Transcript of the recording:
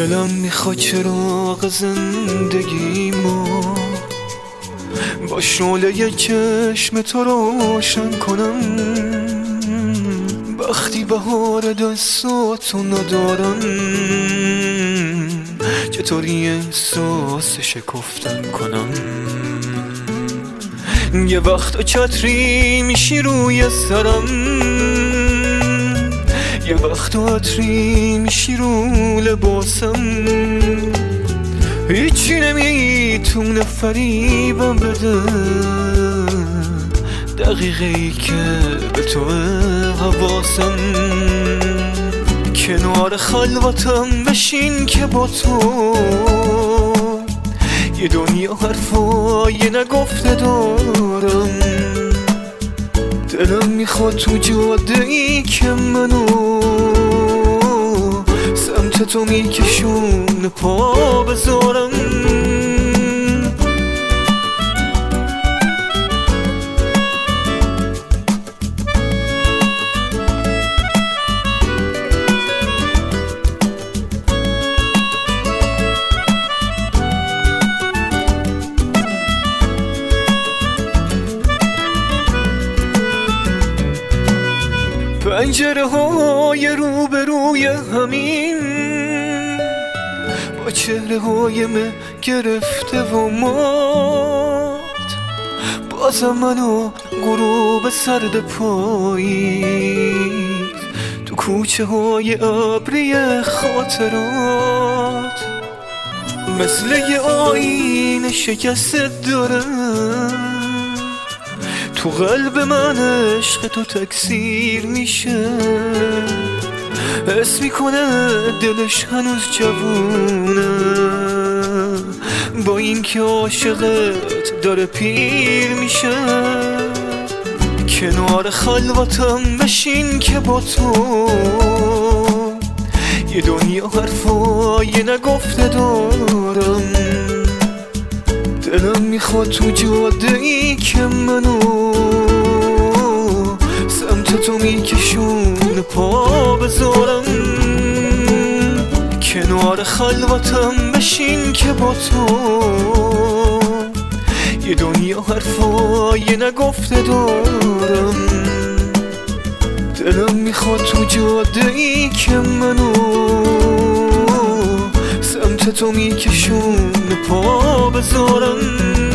دلم میخواد چراغ زندگیمو با شعله چشم تو روشن کنم. وقتی بهار دستاتو ندارم چطوری احساس شکفتن کنم؟ یه وقت چتری میشی روی سرم، یه وقت عطری میشی رو لباسم. هیچی نمیتونه فریبم بده دقیقه ای که به تو حواسم. کنار خلوتم بشین که با تو یه دنیا حرفای نگفته دارم. دلم میخواد تو جاده ای که منو سمت تو میکشون پا بذارم. پنجره های روبروی همین با چهره های من گرفته و مات، بازم منو غروب سرد پاییز تو کوچه های ابری خاطرات مثل یه آینه شکسته داره. تو قلب من عشق تو تکثیر میشه، حس میکنه دلش هنوز جوونه با این که عاشقت داره پیر میشه. کنار خلوتم بشین که با تو یه دنیا حرفای نگفته دارم. دلم میخواد تو جاده ای که منو سمت تو میکشون پا بذارم. کنار خلوتم بشین که با تو یه دنیا حرفای نگفته دارم. دلم میخواد تو جاده ای که منو سمت تو میکشون پا بذارم.